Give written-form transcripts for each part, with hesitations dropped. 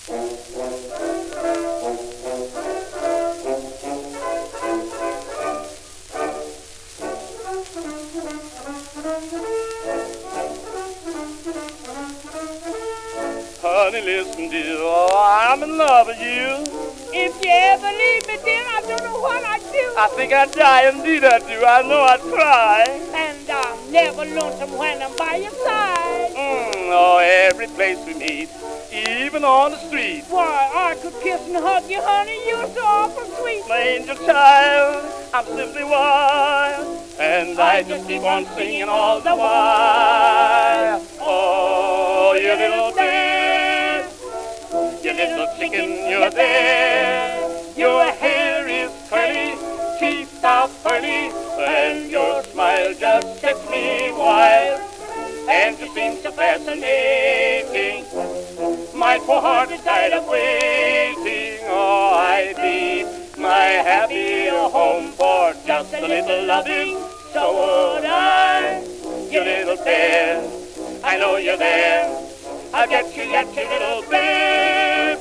Honey, listen, dear, oh, I'm in love with you. If you ever leave me, dear, I don't know what I'd do. I think I'd die, indeed I do. I know I'd cry. And I'm never lonesome when I'm by your side. Oh, every place we meet, even on the street. Why, I could kiss and hug you, honey, you're so awful sweet. My angel child, I'm simply wild, and I just keep on singing all the while. Oh, you little bird, you little chicken, you're there. Your hair is curly, teeth are pearly, and your smile just sets me wild. And you seem so fascinating, my poor heart is tired of waiting. Oh, I'd leave my happy home for just a little loving, so would I. You little bear, I know you're there. I'll get you yet, you little bear.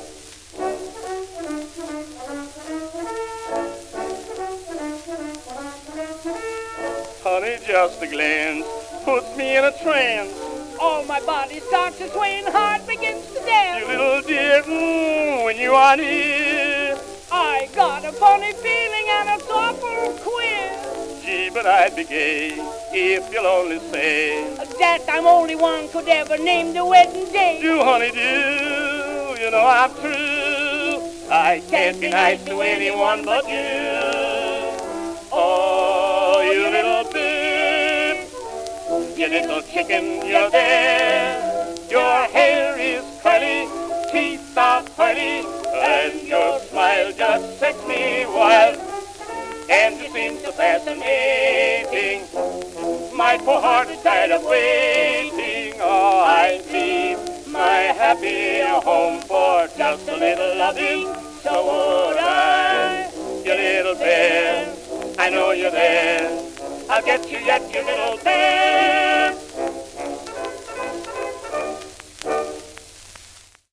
Honey, just a glance puts me in a trance. All my body starts to sway and heart begins to dance. You little dear, when you are near, I got a funny feeling and it's awful queer. Gee, but I'd be gay if you'll only say that I'm only one could ever name the wedding day. do, honey, do. You know I'm true. I can't be nice to anyone but you. Oh, you little bird, you little chicken, you're there. Your hair is curly, teeth are pearly, and your smile just sets me wild. And you seem so fascinating, my poor heart is tired of waiting. Oh, I'd leave my happy home for just a little loving, so would I. You little bear, I know you're there. I'll get you yet, you little bear.